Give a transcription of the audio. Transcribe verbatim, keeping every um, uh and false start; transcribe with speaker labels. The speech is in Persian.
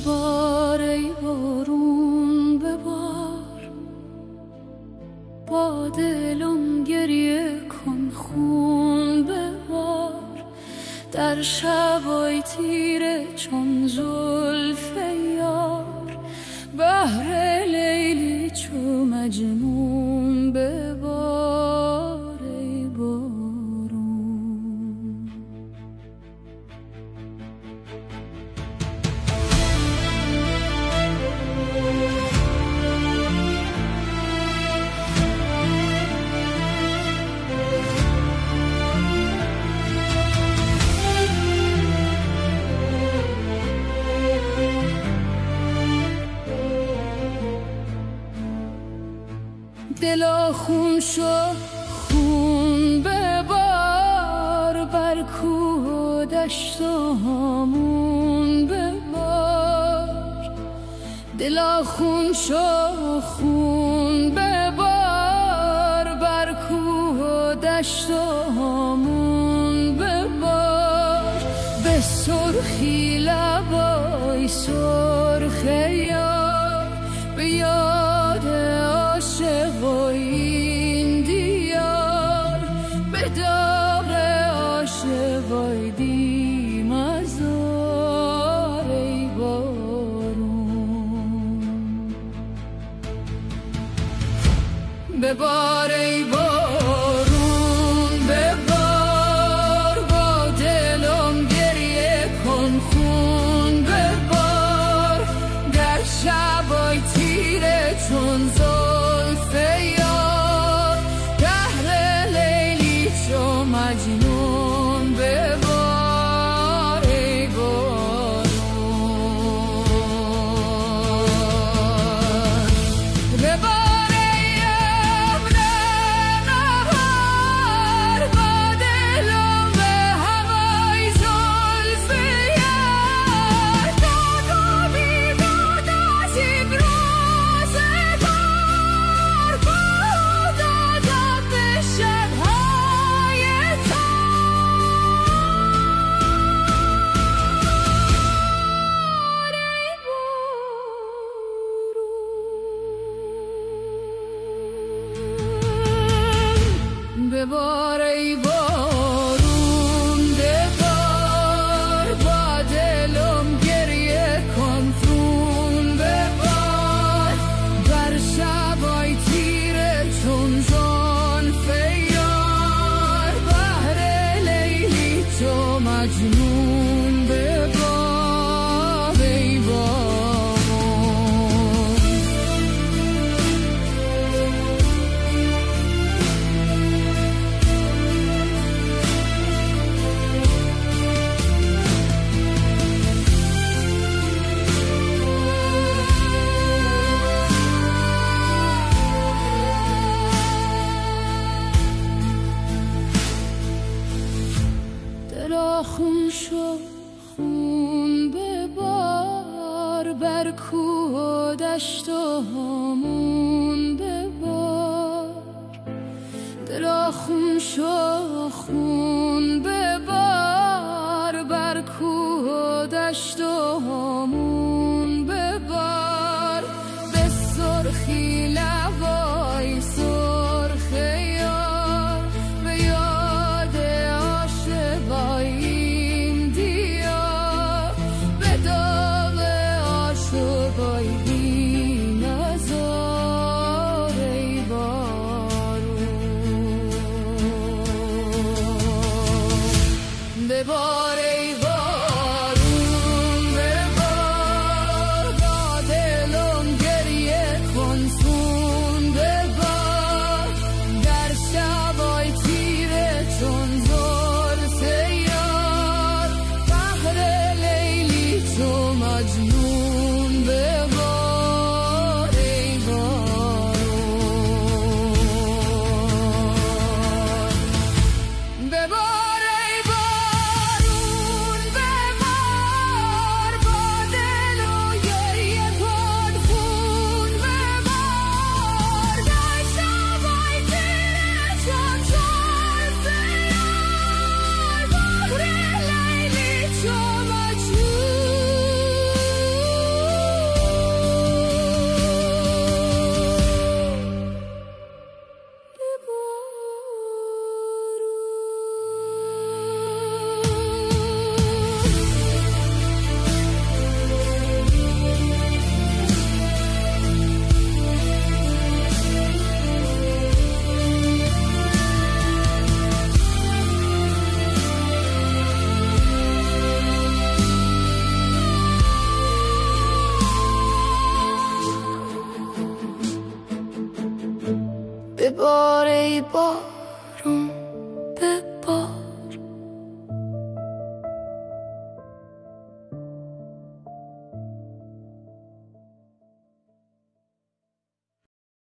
Speaker 1: ببار ای بارون ببار، با دلم گریه کن خون ببار، در شبای تیره چون زلف یار، بهر لیلی چو مجنون ببار ای بارون. دلا خون شو خون ببار، بر کوه و دشت و هامون ببار. دلا خون شو خون ببار، بر کوه و دشت و هامون ببار. به سرخی لبای سرخ یار، به یاد عاشق و این دیار، به داغ عاشق و دی مزار ای بارون. ببار ای بارون ببار، با دلم گریه کن خون ببار، در شبای تیره چون زلف یار، بهر لیلی چو مجنون ببار ای بارون. ببار ای ابر نهار، با دلم به هوای زلف یار، داغ و بیداد از این روزگار، بود دادم به شب‌های تار ای بارون. ببار ای بارون ببار، با دلم گریه کن خون ببار، بر شبای تیره چون زلف یار، بهر لیلی چو مجنون ببار ای بارون. دلا خون شو خون ببار، بر کوه و دشت و هامون ببار. دلا خون شو خون ببار، بر کوه و دشت و هامون ببار. به سرخی لبای سرخ یار، به یاد عاشقای این دیار، به داغ عاشقای بی نزار بار ای بار